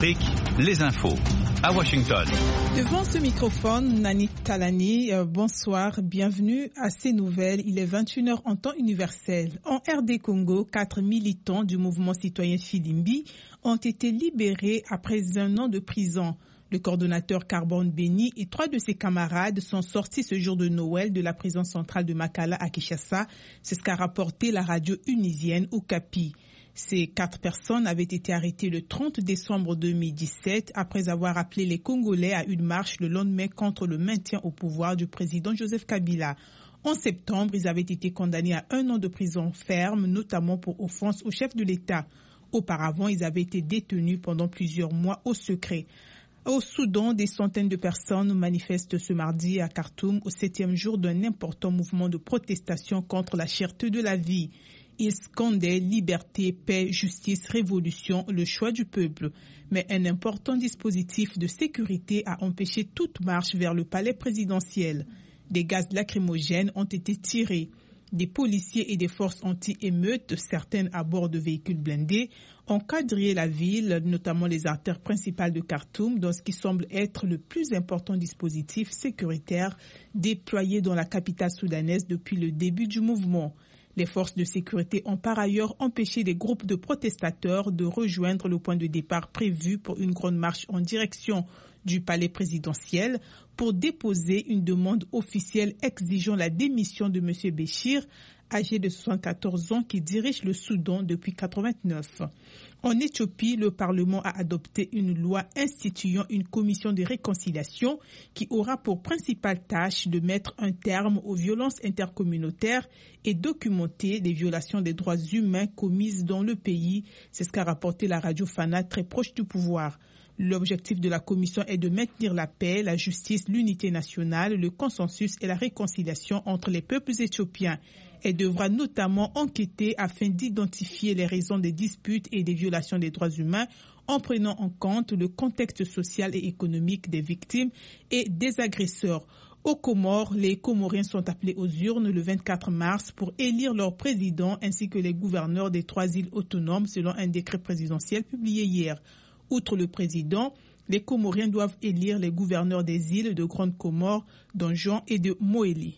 Les infos à Washington. Devant ce microphone, Nani Talani, bonsoir, bienvenue à ces nouvelles. Il est 21h en temps universel. En RD Congo, 4 militants du mouvement citoyen Filimbi ont été libérés après un an de prison. Le coordonnateur Carbone Béni et 3 de ses camarades sont sortis ce jour de Noël de la prison centrale de Makala à Kinshasa. C'est ce qu'a rapporté la radio unisienne Okapi. Ces 4 personnes avaient été arrêtées le 30 décembre 2017 après avoir appelé les Congolais à une marche le lendemain contre le maintien au pouvoir du président Joseph Kabila. En septembre, ils avaient été condamnés à 1 an de prison ferme, notamment pour offense au chef de l'État. Auparavant, ils avaient été détenus pendant plusieurs mois au secret. Au Soudan, des centaines de personnes manifestent ce mardi à Khartoum au 7e jour d'un important mouvement de protestation contre la cherté de la vie. Ils scandaient liberté, paix, justice, révolution, le choix du peuple. Mais un important dispositif de sécurité a empêché toute marche vers le palais présidentiel. Des gaz lacrymogènes ont été tirés. Des policiers et des forces anti-émeutes, certaines à bord de véhicules blindés, ont quadrillé la ville, notamment les artères principales de Khartoum, dans ce qui semble être le plus important dispositif sécuritaire déployé dans la capitale soudanaise depuis le début du mouvement. Les forces de sécurité ont par ailleurs empêché des groupes de protestateurs de rejoindre le point de départ prévu pour une grande marche en direction du palais présidentiel pour déposer une demande officielle exigeant la démission de M. Béchir, âgé de 74 ans, qui dirige le Soudan depuis 1989. En Éthiopie, le Parlement a adopté une loi instituant une commission de réconciliation qui aura pour principale tâche de mettre un terme aux violences intercommunautaires et documenter les violations des droits humains commises dans le pays. C'est ce qu'a rapporté la radio Fana, très proche du pouvoir. L'objectif de la commission est de maintenir la paix, la justice, l'unité nationale, le consensus et la réconciliation entre les peuples éthiopiens. Elle devra notamment enquêter afin d'identifier les raisons des disputes et des violations des droits humains en prenant en compte le contexte social et économique des victimes et des agresseurs. Aux Comores, les Comoriens sont appelés aux urnes le 24 mars pour élire leur président ainsi que les gouverneurs des 3 îles autonomes selon un décret présidentiel publié hier. Outre le président, les Comoriens doivent élire les gouverneurs des îles de Grande Comore, d'Anjouan et de Moélie.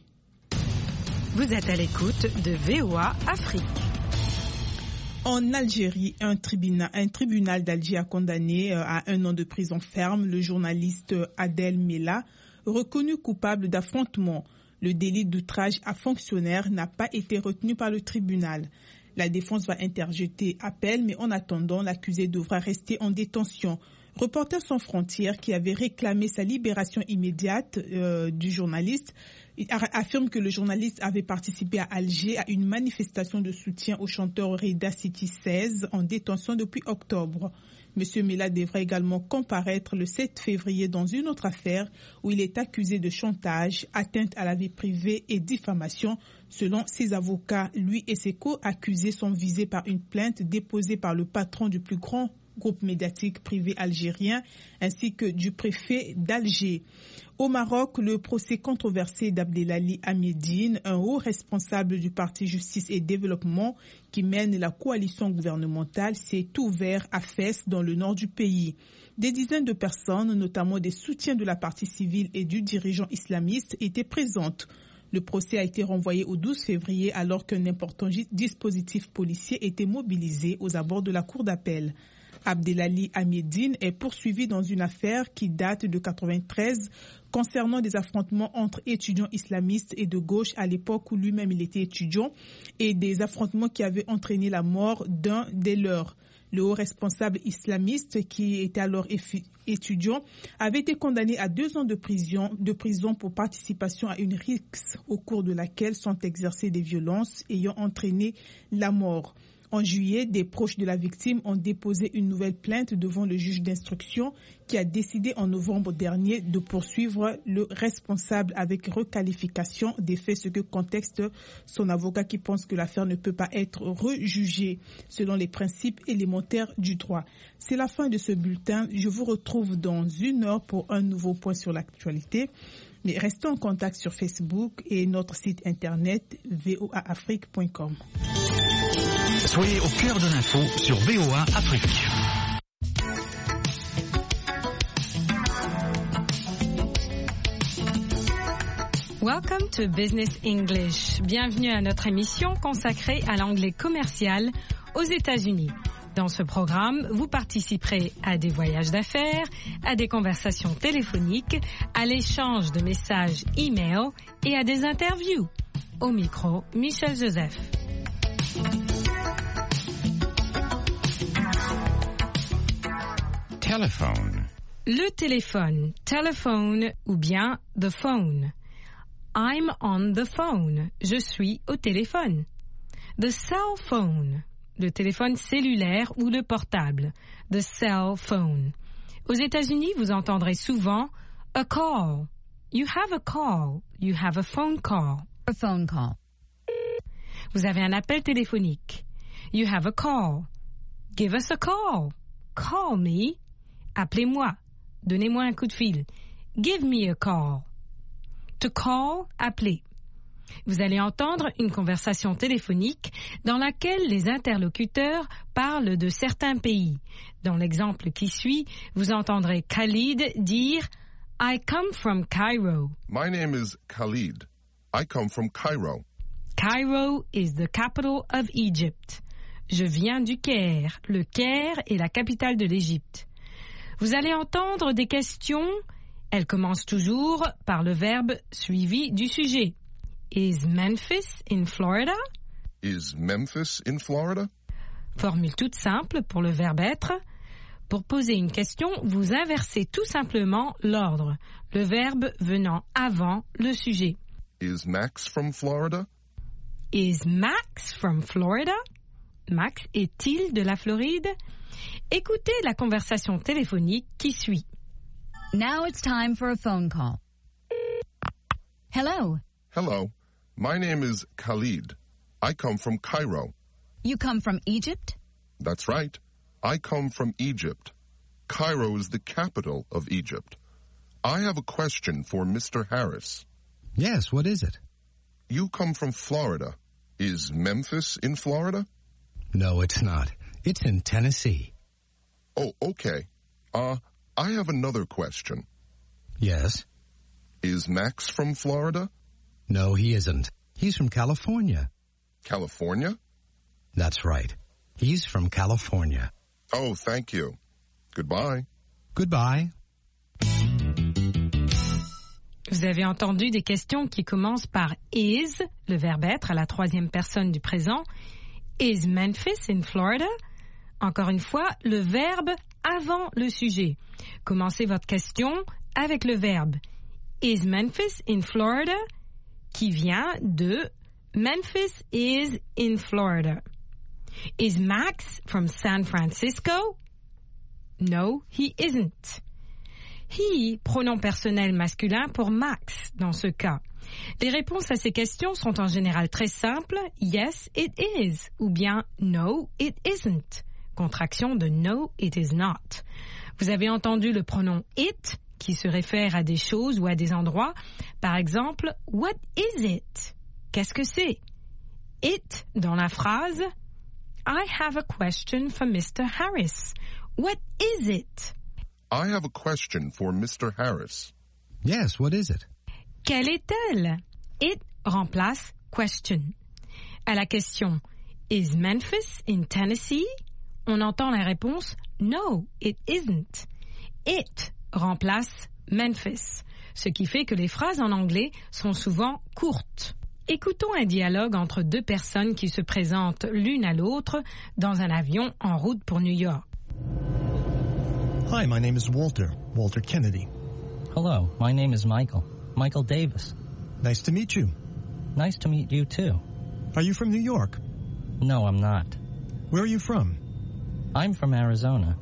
Vous êtes à l'écoute de VOA Afrique. En Algérie, un tribunal d'Alger a condamné à 1 an de prison ferme le journaliste Adel Mella, reconnu coupable d'affrontement. Le délit d'outrage à fonctionnaire n'a pas été retenu par le tribunal. La défense va interjeter appel, mais en attendant, l'accusé devra rester en détention. Reporters sans frontières, qui avait réclamé sa libération immédiate du journaliste, affirme que le journaliste avait participé à Alger à une manifestation de soutien au chanteur Reda City 16 en détention depuis octobre. M. Mella devrait également comparaître le 7 février dans une autre affaire où il est accusé de chantage, atteinte à la vie privée et diffamation. Selon ses avocats, lui et ses co-accusés sont visés par une plainte déposée par le patron du plus grand groupe médiatique privé algérien ainsi que du préfet d'Alger. Au Maroc, le procès controversé d'Abdelali Amiedine, un haut responsable du parti Justice et Développement qui mène la coalition gouvernementale, s'est ouvert à Fès dans le nord du pays. Des dizaines de personnes, notamment des soutiens de la partie civile et du dirigeant islamiste, étaient présentes. Le procès a été renvoyé au 12 février alors qu'un important dispositif policier était mobilisé aux abords de la cour d'appel. Abdelali Amiedine est poursuivi dans une affaire qui date de 1993 concernant des affrontements entre étudiants islamistes et de gauche à l'époque où lui-même il était étudiant et des affrontements qui avaient entraîné la mort d'un des leurs. Le haut responsable islamiste, qui était alors étudiant, avait été condamné à 2 ans de prison pour participation à une rixe au cours de laquelle sont exercées des violences ayant entraîné la mort. En juillet, des proches de la victime ont déposé une nouvelle plainte devant le juge d'instruction qui a décidé en novembre dernier de poursuivre le responsable avec requalification des faits, ce que contexte son avocat qui pense que l'affaire ne peut pas être rejugée selon les principes élémentaires du droit. C'est la fin de ce bulletin. Je vous retrouve dans 1 heure pour un nouveau point sur l'actualité. Mais restez en contact sur Facebook et notre site internet voaafrique.com. Soyez au cœur de l'info sur VOA Afrique. Welcome to Business English. Bienvenue à notre émission consacrée à l'anglais commercial aux États-Unis. Dans ce programme, vous participerez à des voyages d'affaires, à des conversations téléphoniques, à l'échange de messages e-mail et à des interviews. Au micro, Michel Joseph. Telephone. Le téléphone, telephone ou bien the phone. I'm on the phone. Je suis au téléphone. The cell phone. Le téléphone cellulaire ou le portable. The cell phone. Aux États-Unis, vous entendrez souvent a call. You have a call. You have a phone call. A phone call. Vous avez un appel téléphonique. You have a call. Give us a call. Call me. Appelez-moi. Donnez-moi un coup de fil. Give me a call. To call, appeler. Vous allez entendre une conversation téléphonique dans laquelle les interlocuteurs parlent de certains pays. Dans l'exemple qui suit, vous entendrez Khalid dire « I come from Cairo ». My name is Khalid. I come from Cairo. Cairo is the capital of Egypt. Je viens du Caire. Le Caire est la capitale de l'Égypte. Vous allez entendre des questions. Elles commencent toujours par le verbe suivi du sujet. Is Memphis in Florida? Is Memphis in Florida? Formule toute simple pour le verbe être. Pour poser une question, vous inversez tout simplement l'ordre, le verbe venant avant le sujet. Is Max from Florida? Is Max from Florida? Max est-il de la Floride? Écoutez la conversation téléphonique qui suit. Now it's time for a phone call. Hello. Hello. My name is Khalid. I come from Cairo. You come from Egypt? That's right. I come from Egypt. Cairo is the capital of Egypt. I have a question for Mr. Harris. Yes, what is it? You come from Florida. Is Memphis in Florida? No, it's not. It's in Tennessee. Oh, okay. I have another question. Yes? Is Max from Florida? No, he isn't. He's from California. California? That's right. He's from California. Oh, thank you. Goodbye. Goodbye. Vous avez entendu des questions qui commencent par is, le verbe être à la troisième personne du présent. Is Memphis in Florida? Encore une fois, le verbe avant le sujet. Commencez votre question avec le verbe Is Memphis in Florida? Qui vient de Memphis is in Florida. Is Max from San Francisco? No, he isn't. He, pronom personnel masculin pour Max dans ce cas. Les réponses à ces questions sont en général très simples. Yes, it is. Ou bien no, it isn't. Contraction de no, it is not. Vous avez entendu le pronom it qui se réfère à des choses ou à des endroits. Par exemple, what is it? Qu'est-ce que c'est? It dans la phrase I have a question for Mr. Harris. What is it? I have a question for Mr. Harris. Yes, what is it? Quelle est-elle? It remplace question. À la question Is Memphis in Tennessee? On entend la réponse No, it isn't. It remplace Memphis, ce qui fait que les phrases en anglais sont souvent courtes. Écoutons un dialogue entre deux personnes qui se présentent l'une à l'autre dans un avion en route pour New York. Hi, my name is Walter Kennedy. Hello, my name is Michael Davis. Nice to meet you. Nice to meet you too. Are you from New York? No, I'm not. Where are you from? I'm from Arizona.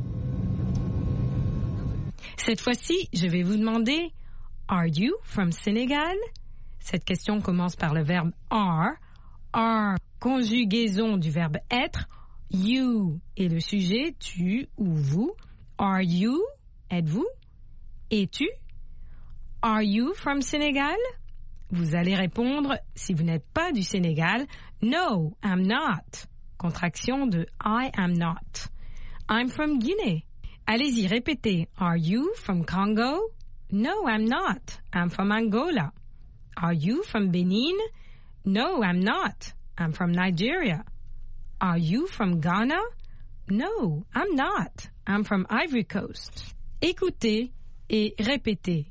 Cette fois-ci, je vais vous demander Are you from Senegal? Cette question commence par le verbe are. Are, conjugaison du verbe être. You est le sujet, tu ou vous. Are you? Êtes-vous? Es-tu? Are you from Senegal? Vous allez répondre, si vous n'êtes pas du Sénégal, No, I'm not. Contraction de I am not. I'm from Guinée. Allez-y, répétez. Are you from Congo? No, I'm not. I'm from Angola. Are you from Benin? No, I'm not. I'm from Nigeria. Are you from Ghana? No, I'm not. I'm from Ivory Coast. Écoutez et répétez.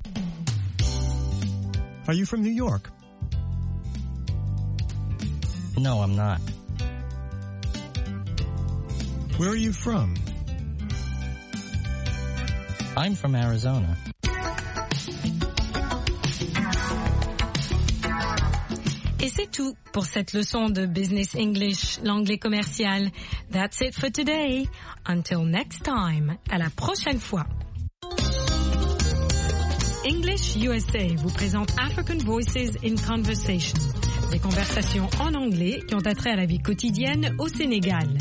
Are you from New York? No, I'm not. Where are you from? I'm from Arizona. Et c'est tout pour cette leçon de Business English, l'anglais commercial. That's it for today. Until next time. À la prochaine fois. English USA vous présente African Voices in Conversation. Des conversations en anglais qui ont attrait à la vie quotidienne au Sénégal.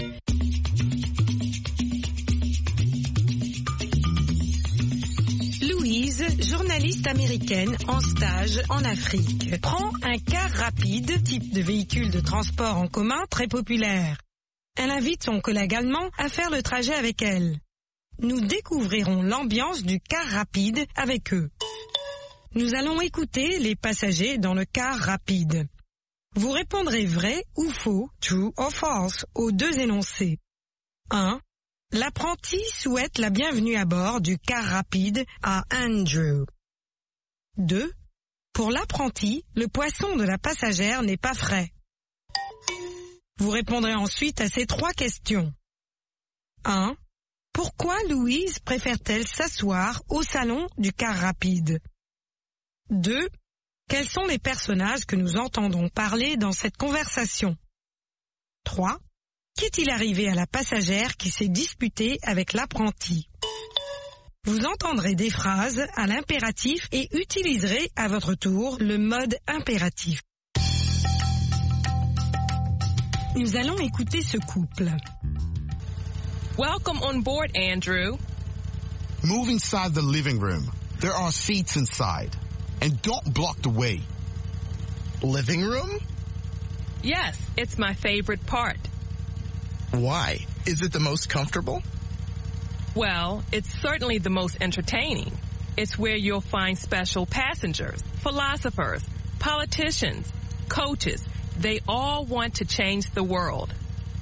Louise, journaliste américaine en stage en Afrique, prend un car rapide, type de véhicule de transport en commun très populaire. Elle invite son collègue allemand à faire le trajet avec elle. Nous découvrirons l'ambiance du car rapide avec eux. Nous allons écouter les passagers dans le car rapide. Vous répondrez vrai ou faux, true or false, aux deux énoncés. 1. L'apprenti souhaite la bienvenue à bord du car rapide à Andrew. 2. Pour l'apprenti, le poisson de la passagère n'est pas frais. Vous répondrez ensuite à ces 3 questions. 1. Pourquoi Louise préfère-t-elle s'asseoir au salon du car rapide? 2. Quels sont les personnages que nous entendons parler dans cette conversation? 3. Qu'est-il arrivé à la passagère qui s'est disputée avec l'apprenti? Vous entendrez des phrases à l'impératif et utiliserez à votre tour le mode impératif. Nous allons écouter ce couple. Welcome on board, Andrew. Move inside the living room. There are seats inside. And don't block the way. Living room? Yes, it's my favorite part. Why? Is it the most comfortable? Well, it's certainly the most entertaining. It's where you'll find special passengers, philosophers, politicians, coaches. They all want to change the world.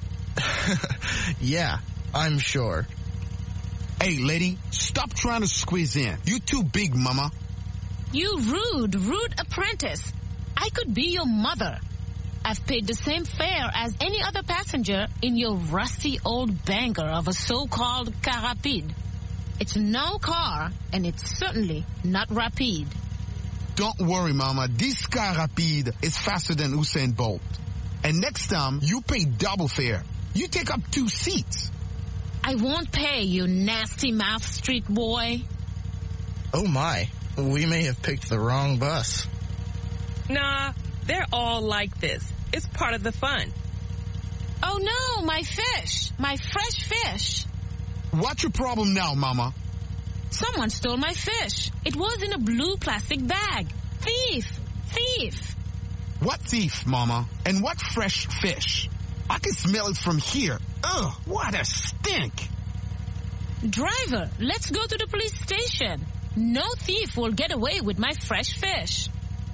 Yeah, I'm sure. Hey, lady, stop trying to squeeze in. You're too big, mama. You rude apprentice. I could be your mother. I've paid the same fare as any other passenger in your rusty old banker of a so-called car rapide. It's no car, and it's certainly not rapide. Don't worry, mama. This car rapide is faster than Usain Bolt. And next time, you pay double fare. You take up 2 seats. I won't pay, you nasty mouth street boy. Oh my. We may have picked the wrong bus. Nah, they're all like this. It's part of the fun. Oh no, my fish! My fresh fish! What's your problem now, mama? Someone stole my fish. It was in a blue plastic bag. Thief! Thief! What thief, mama? And what fresh fish? I can smell it from here. Ugh, what a stink! Driver, let's go to the police station. No thief will get away with my fresh fish.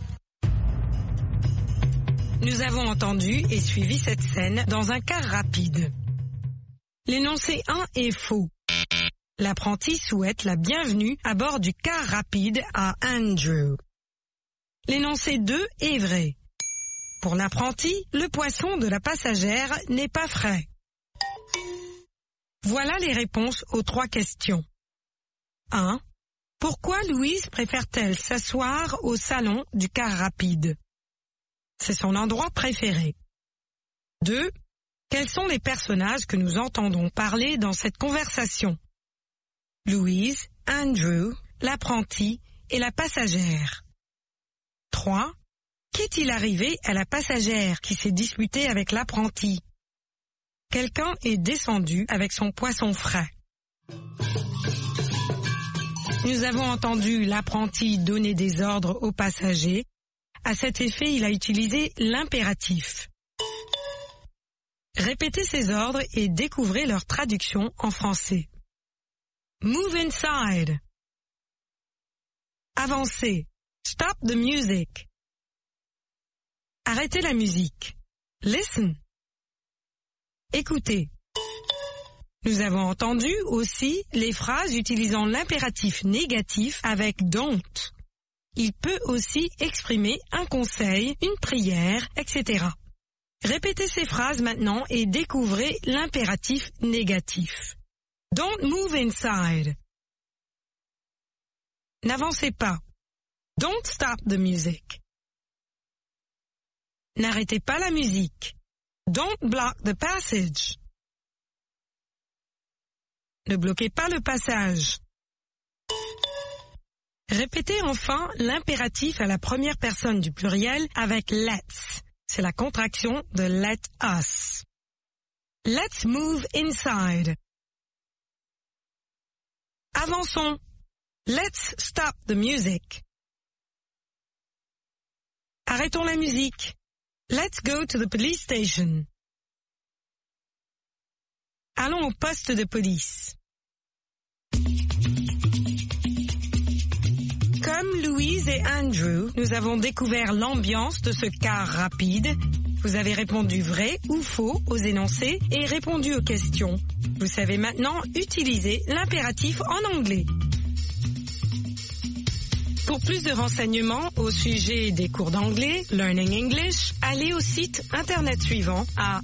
Nous avons entendu et suivi cette scène dans un car rapide. L'énoncé 1 est faux. L'apprenti souhaite la bienvenue à bord du car rapide à Andrew. L'énoncé 2 est vrai. Pour l'apprenti, le poisson de la passagère n'est pas frais. Voilà les réponses aux 3 questions. 1. Pourquoi Louise préfère-t-elle s'asseoir au salon du car rapide? C'est son endroit préféré. 2. Quels sont les personnages que nous entendons parler dans cette conversation? Louise, Andrew, l'apprenti et la passagère. 3. Qu'est-il arrivé à la passagère qui s'est disputée avec l'apprenti? Quelqu'un est descendu avec son poisson frais. Nous avons entendu l'apprenti donner des ordres aux passagers. À cet effet, il a utilisé l'impératif. Répétez ces ordres et découvrez leur traduction en français. Move inside. Avancez. Stop the music. Arrêtez la musique. Listen. Écoutez. Nous avons entendu aussi les phrases utilisant l'impératif négatif avec don't. Il peut aussi exprimer un conseil, une prière, etc. Répétez ces phrases maintenant et découvrez l'impératif négatif. Don't move inside. N'avancez pas. Don't stop the music. N'arrêtez pas la musique. Don't block the passage. Ne bloquez pas le passage. Répétez enfin l'impératif à la première personne du pluriel avec let's. C'est la contraction de let us. Let's move inside. Avançons. Let's stop the music. Arrêtons la musique. Let's go to the police station. Allons au poste de police. Comme Louise et Andrew, nous avons découvert l'ambiance de ce car rapide. Vous avez répondu vrai ou faux aux énoncés et répondu aux questions. Vous savez maintenant utiliser l'impératif en anglais. Pour plus de renseignements au sujet des cours d'anglais, Learning English, allez au site internet suivant à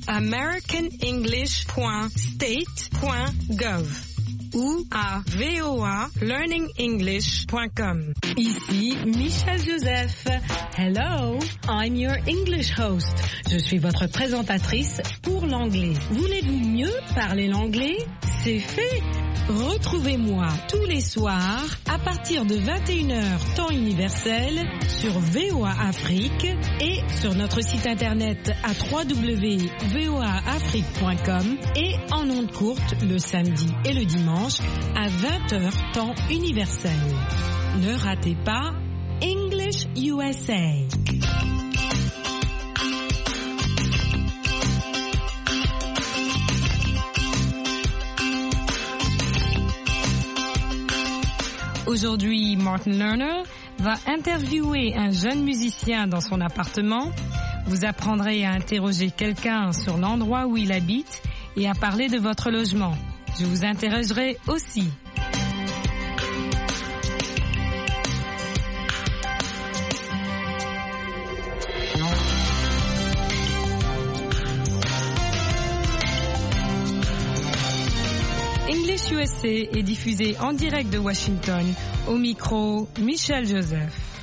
americanenglish.state.gov ou à voalearningenglish.com. Ici Michelle Joseph. Hello, I'm your English host. Je suis votre présentatrice pour l'anglais. Voulez-vous mieux parler l'anglais? C'est fait. Retrouvez-moi tous les soirs à partir de 21h temps universel sur VOA Afrique et sur notre site internet à www.voaafrique.com et en ondes courtes le samedi et le dimanche à 20h temps universel. Ne ratez pas English USA. Aujourd'hui, Martin Lerner va interviewer un jeune musicien dans son appartement. Vous apprendrez à interroger quelqu'un sur l'endroit où il habite et à parler de votre logement. Je vous interrogerai aussi. English USA est diffusé en direct de Washington. Au micro, Michelle Joseph.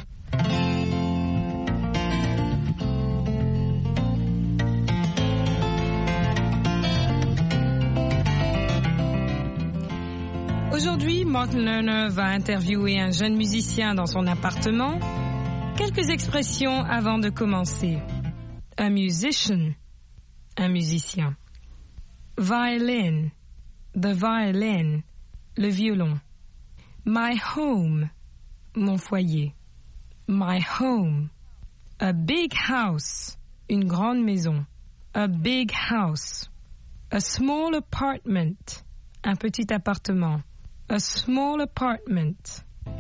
Aujourd'hui, Martin Lerner va interviewer un jeune musicien dans son appartement. Quelques expressions avant de commencer. A musician, un musicien. Violin, the violin, le violon. My home, mon foyer. My home. A big house, une grande maison. A big house. A small apartment, un petit appartement. A small apartment.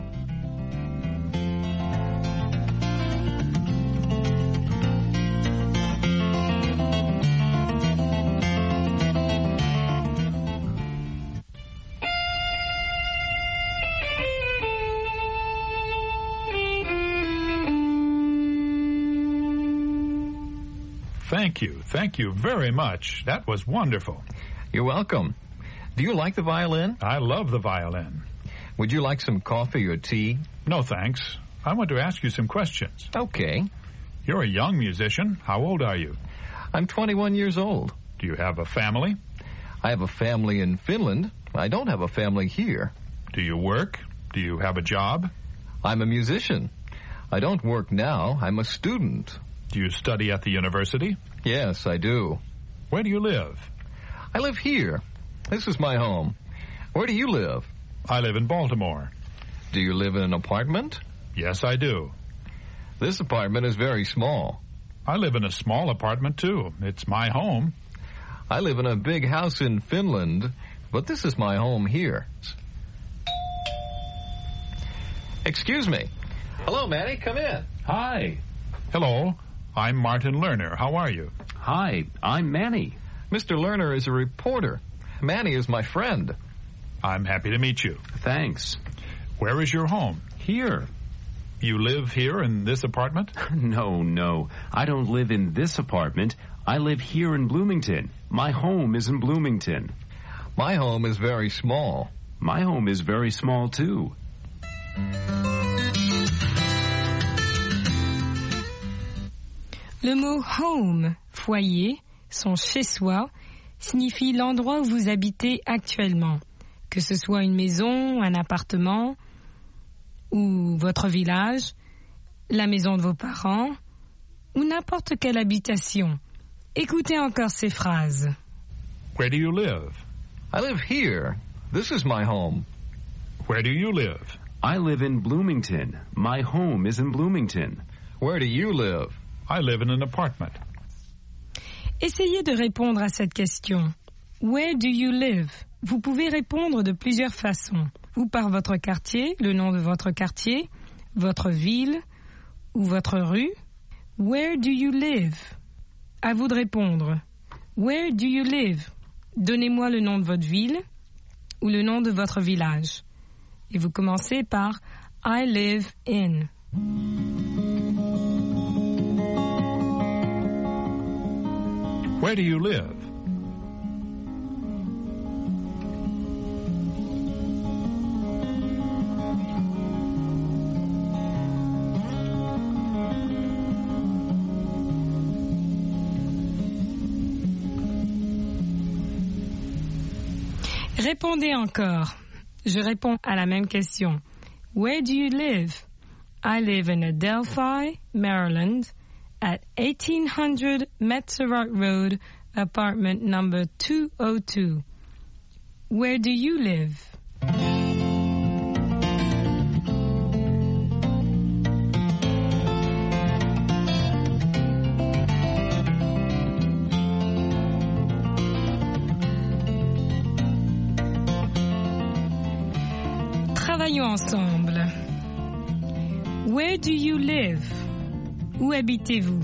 Thank you very much. That was wonderful. You're welcome. Do you like the violin? I love the violin. Would you like some coffee or tea? No, thanks. I want to ask you some questions. Okay. You're a young musician. How old are you? I'm 21 years old. Do you have a family? I have a family in Finland. I don't have a family here. Do you work? Do you have a job? I'm a musician. I don't work now. I'm a student. Do you study at the university? Yes, I do. Where do you live? I live here. This is my home. Where do you live? I live in Baltimore. Do you live in an apartment? Yes, I do. This apartment is very small. I live in a small apartment, too. It's my home. I live in a big house in Finland, but this is my home here. Excuse me. Hello, Manny. Come in. Hi. Hello. I'm Martin Lerner. How are you? Hi, I'm Manny. Mr. Lerner is a reporter. Manny is my friend. I'm happy to meet you. Thanks. Where is your home? Here. You live here in this apartment? No. I don't live in this apartment. I live here in Bloomington. My home is in Bloomington. My home is very small. My home is very small, too. Le mot home, foyer, son chez-soi, signifie l'endroit où vous habitez actuellement, que ce soit une maison, un appartement ou votre village, la maison de vos parents ou n'importe quelle habitation. Écoutez encore ces phrases. Where do you live? I live here. This is my home. Where do you live? I live in Bloomington. My home is in Bloomington. Where do you live? I live in an apartment. Essayez de répondre à cette question. Where do you live? Vous pouvez répondre de plusieurs façons. Ou par votre quartier, le nom de votre quartier, votre ville ou votre rue. Where do you live? À vous de répondre. Where do you live? Donnez-moi le nom de votre ville ou le nom de votre village. Et vous commencez par I live in. Where do you live? Répondez encore. Je réponds à la même question. Where do you live? I live in Adelphi, Maryland, at 1800 Metzerott Road, apartment number 202. Where do you live? Travaillons ensemble. Where do you live? Où habitez-vous?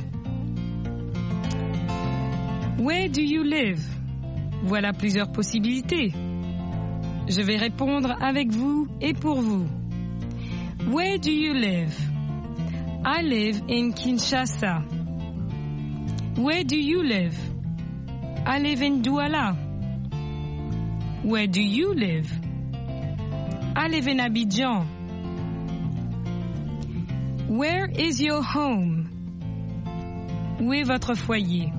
Where do you live? Voilà plusieurs possibilités. Je vais répondre avec vous et pour vous. Where do you live? I live in Kinshasa. Where do you live? I live in Douala. Where do you live? I live in Abidjan. Where is your home? Où est votre foyer?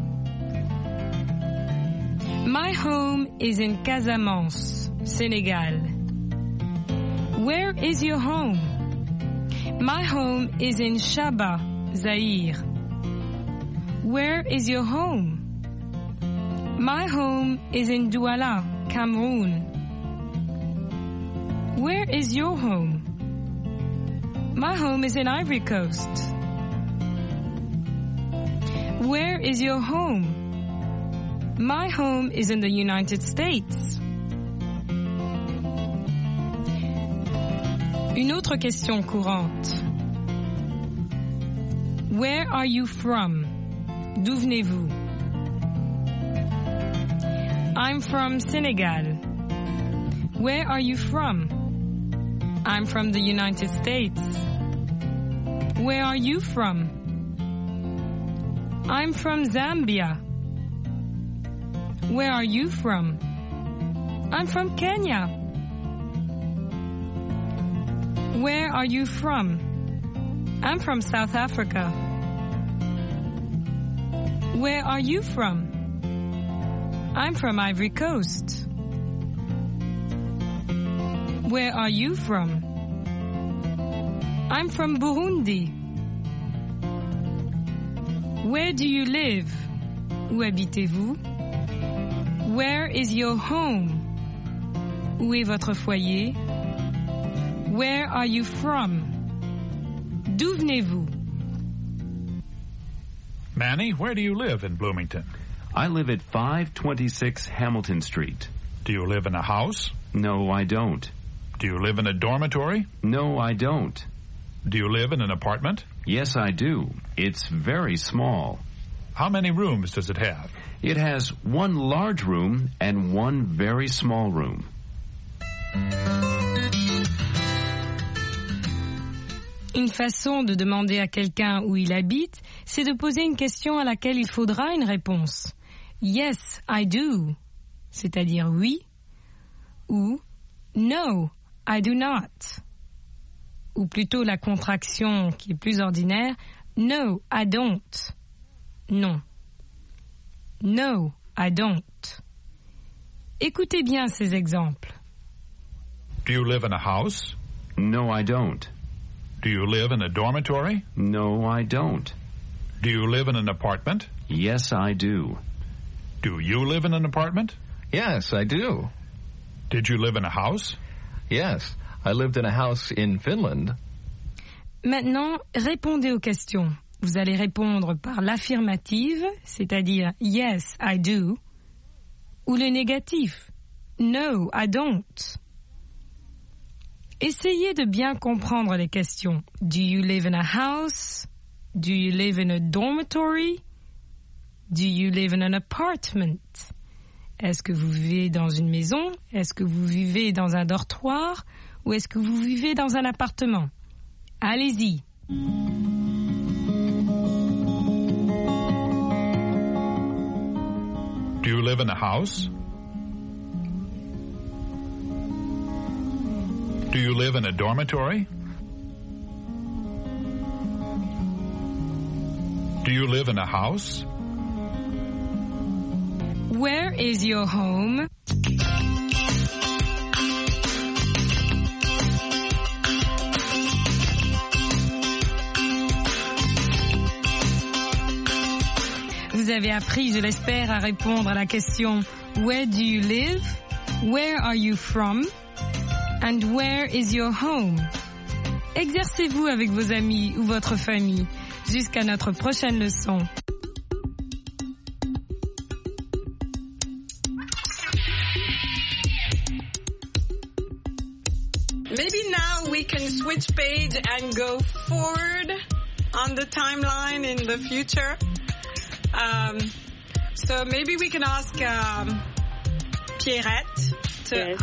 My home is in Casamance, Senegal. Where is your home? My home is in Shaba, Zaire. Where is your home? My home is in Douala, Cameroon. Where is your home? My home is in Ivory Coast. Where is your home? My home is in the United States. Une autre question courante. Where are you from? D'où venez-vous? I'm from Senegal. Where are you from? I'm from the United States. Where are you from? I'm from Zambia. Where are you from? I'm from Kenya. Where are you from? I'm from South Africa. Where are you from? I'm from Ivory Coast. Where are you from? I'm from Burundi. Where do you live? Où habitez-vous? Where is your home? Où est votre foyer? Where are you from? D'où venez-vous? Manny, where do you live in Bloomington? I live at 526 Hamilton Street. Do you live in a house? No, I don't. Do you live in a dormitory? No, I don't. Do you live in an apartment? Yes, I do. It's very small. How many rooms does it have? It has one large room and one very small room. Une façon de demander à quelqu'un où il habite, c'est de poser une question à laquelle il faudra une réponse. Yes, I do, c'est-à-dire oui, ou no, I do not. Ou plutôt la contraction qui est plus ordinaire, no, I don't. Non. No, I don't. Écoutez bien ces exemples. Do you live in a house? No, I don't. Do you live in a dormitory? No, I don't. Do you live in an apartment? Yes, I do. Do you live in an apartment? Yes, I do. Did you live in a house? Yes, I lived in a house in Finland. Maintenant, répondez aux questions. Vous allez répondre par l'affirmative, c'est-à-dire yes, I do, ou le négatif, no, I don't. Essayez de bien comprendre les questions. Do you live in a house? Do you live in a dormitory? Do you live in an apartment? Est-ce que vous vivez dans une maison? Est-ce que vous vivez dans un dortoir? Ou est-ce que vous vivez dans un appartement? Allez-y. Do you live in a house? Do you live in a dormitory? Do you live in a house? Where is your home? Vous avez appris, je l'espère, à répondre à la question Where do you live? Where are you from? And where is your home? Exercez-vous avec vos amis ou votre famille. Jusqu'à notre prochaine leçon. Maybe now we can switch page and go forward on the timeline in the future. So maybe we can ask Pierrette to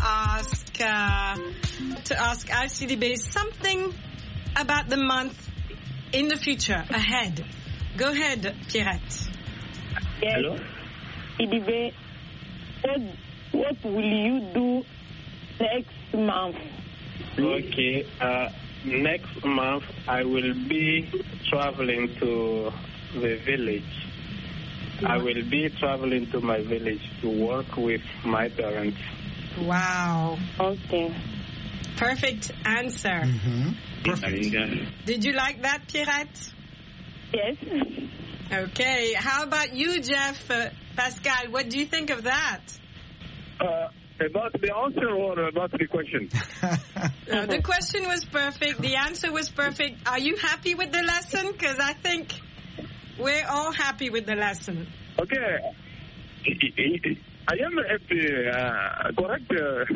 ask Alcidibe something about the month in the future ahead. Go ahead, Pierrette. Yes. Hello? Alcidibe, what will you do next month? Okay. Next month I will be traveling to the village. I will be traveling to my village to work with my parents. Wow. Okay. Perfect answer. Mm-hmm. Perfect. Did you like that, Pierrette? Yes. Okay. How about you, Jeff? Pascal, what do you think of that? About the answer or about the question? The question was perfect. The answer was perfect. Are you happy with the lesson? Because I think we're all happy with the lesson. Okay. I am happy. Correct.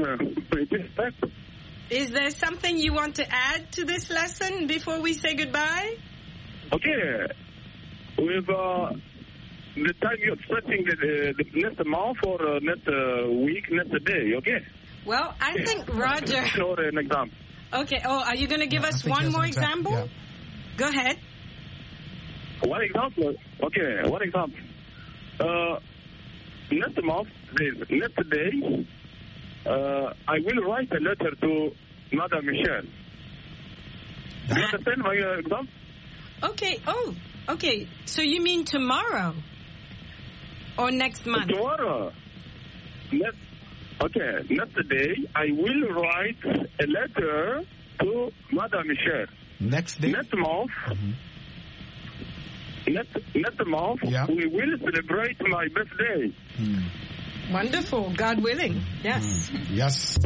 Is there something you want to add to this lesson before we say goodbye? Okay. With the time you're setting the next month or next week, next day, okay? Well, I think Roger... Or an example. Okay. Oh, are you going to give us one more example? Yeah. Go ahead. One example? Okay, one example. Next month, next day, I will write a letter to Madame Michel. Do you understand my example? Okay. Oh, okay. So you mean tomorrow? Or next month? Tomorrow. Next day, I will write a letter to Madame Michel. Next day? Next month. Mm-hmm. Next month, yeah. We will celebrate my birthday. Wonderful. God willing. Yes. Yes.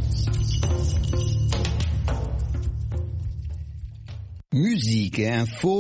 Musique et info